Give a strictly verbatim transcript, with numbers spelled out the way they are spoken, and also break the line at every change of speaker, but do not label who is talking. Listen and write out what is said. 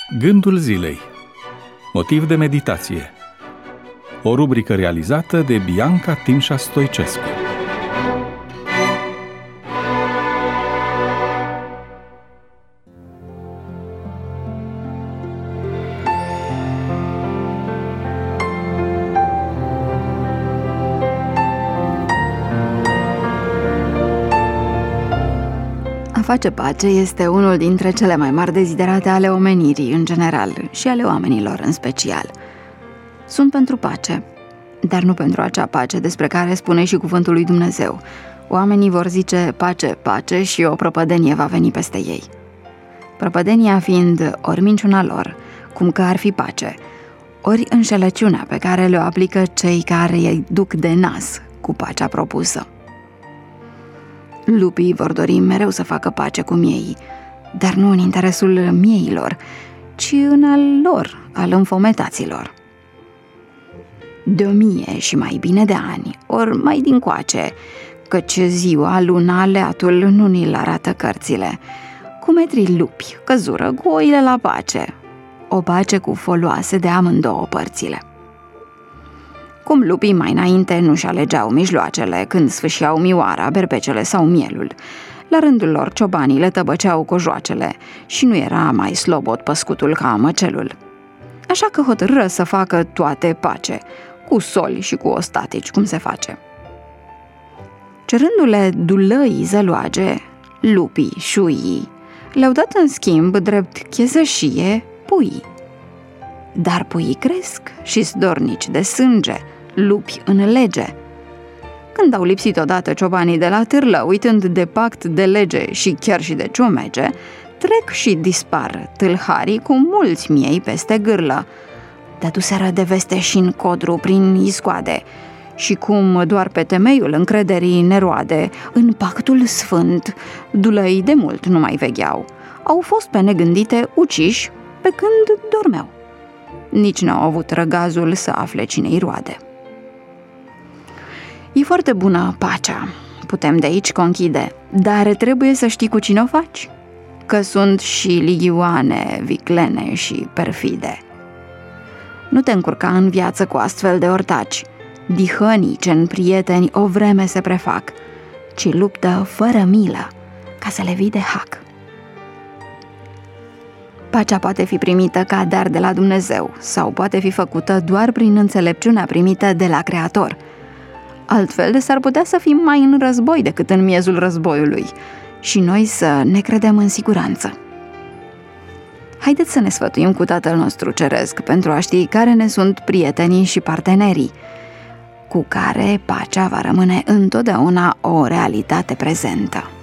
Gândul zilei. Motiv de meditație. O rubrică realizată de Bianca Timșa Stoicescu.
A face pace este unul dintre cele mai mari deziderate ale omenirii în general și ale oamenilor în special. Sunt pentru pace, dar nu pentru acea pace despre care spune și cuvântul lui Dumnezeu. Oamenii vor zice pace, pace și o prăpădenie va veni peste ei. Prăpădenia fiind ori minciuna lor, cum că ar fi pace, ori înșelăciunea pe care le-o aplică cei care îi duc de nas cu pacea propusă. Lupii vor dori mereu să facă pace cu miei, dar nu în interesul mieilor, ci în al lor, al înfometaților. De o mie și mai bine de ani, ori mai dincoace, căci ziua, luna, leatul nu ni-l arată cărțile, cu metrii lupi căzură cu oile la pace, o pace cu foloase de amândouă părțile. Cum lupii mai înainte nu-și alegeau mijloacele când sfâșiau mioara, berbecele sau mielul, la rândul lor ciobanii le tăbăceau cojoacele și nu era mai slobot păscutul ca măcelul. Așa că hotărâră să facă toate pace, cu soli și cu ostatici, cum se face. Cerându-le dulăii zăloage, lupii, șuii, le-au dat în schimb drept chezășie puii. Dar puii cresc și-s dornici de sânge, lupi în lege. Când au lipsit odată ciobanii de la târlă, uitând de pact, de lege și chiar și de ciumege, trec și dispar tâlharii cu mulți miei peste gârlă. Dăduseră de veste și în codru prin iscoade și cum doar pe temeiul încrederii neroade, în pactul sfânt, dulăii de mult nu mai vegheau. Au fost pe negândite uciși pe când dormeau. Nici n-au avut răgazul să afle cine-i roade. E foarte bună pacea, putem de aici conchide, dar trebuie să știi cu cine o faci, că sunt și ligioane, viclene și perfide. Nu te încurca în viață cu astfel de ortaci, dihănii ce-n prieteni o vreme se prefac, ci luptă fără milă ca să le vii de hac. Pacea poate fi primită ca dar de la Dumnezeu sau poate fi făcută doar prin înțelepciunea primită de la Creator. Altfel, s-ar putea să fim mai în război decât în miezul războiului și noi să ne credem în siguranță. Haideți să ne sfătuim cu Tatăl nostru Ceresc pentru a ști care ne sunt prietenii și partenerii, cu care pacea va rămâne întotdeauna o realitate prezentă.